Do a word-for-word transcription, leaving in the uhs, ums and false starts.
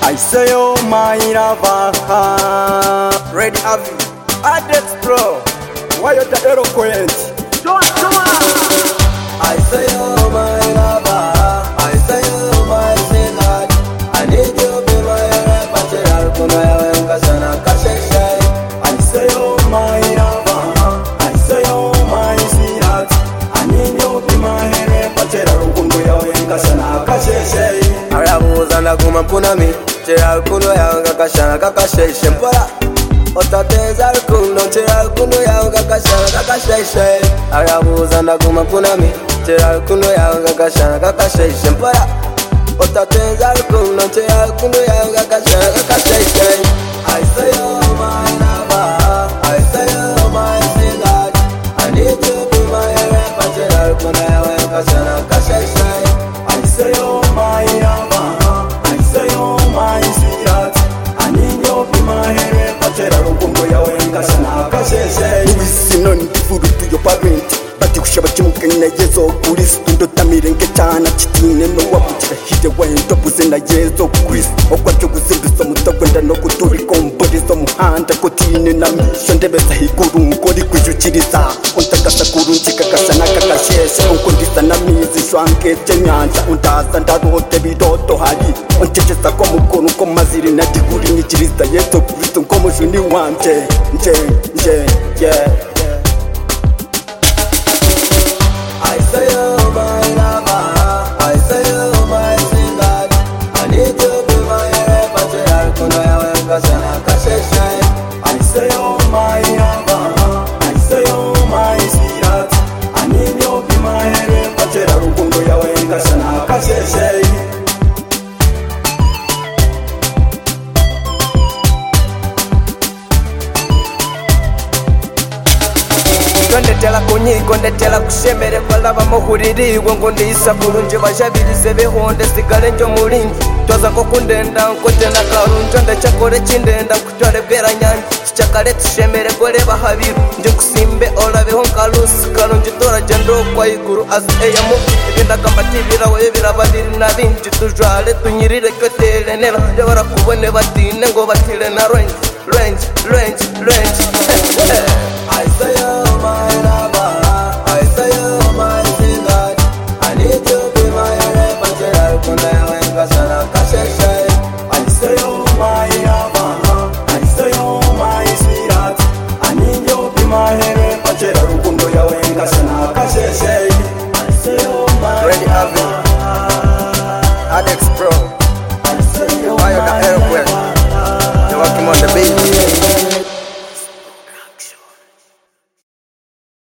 I say oh my lover, Red Avi, Adex Pro, why you the eloquent? Joa, Joa. I say oh my lover, I say oh my sweetheart, I need you to be my repertoire, kuna yawe mkasana kasheshe. I say oh my lover, I say oh my sweetheart, I need you to be my repertoire, kuna yawe mkasana kasheshe. Arabuza ndaguma mpunami, chera rukundo yawe kakashana kakasheshe mpora. Otateza rukundo, chera rukundo yawe kakashana kakasheshe. Arabuza ndaguma mpunami, chera rukundo yawe kakashana kakasheshe mpora. Otateza rukundo, chera rukundo yawe kakashana kakasheshe. I say oh my lover, I say oh my sweetheart, I need you to be my repertoire, rukundo yawe kakashana kakasheshe. I say oh my lover, I say oh my sweetheart, I need you to be my repertoire, rukundo yawe kakashana kakasheshe. Ubisino ndifuru tuyo parent bati kushaba chimukanya yezo Kristo ndotamire ngecana chitine no wabukira hije wendo buzena yezo Kristo okwacho guzinduza mutagwenda no kuturi komborizo muhanda kotine na misho ndebeza higuru ngori kwijukiriza untagasa kurunjika kasana kakasheshe unkundisa na mizi shwanke chenyanja untaza ndarote bidoto hari untecheza kwa mukuru ko maziri na diguri nyikiriza yezo Kristo nkomujuni wanje nje nje yeah. I say oh my lover, I say oh my sweetheart, I need you to be my repertoire, kuna yawe mkasana kasheshe. I say oh my lover, I say oh my sweetheart, I need you to be my repertoire, rukundo yawe kakashana kakasheshe. Ndetela kunyiko ndetela kushemere balaba muhuririwe ngo ndisa bulunje bajabirize behonde sigale njo mulindi twaza ko kundenda nkotena karunjo ndachakore chindenda kutwale bera nyandi chakale tushemere gore bahabiru nje kusimbe olabeho nkalusi karunjo tora jendo kwa iguru as eyamu ebenda kambatibira we birabadiri nabinji tujwale tunyirire kotele nela yabara kubone batine ngo batire na range range range range. I say oh my lover, I say oh my sweetheart, I need you to be my repertoire, kuna yawe mkasana.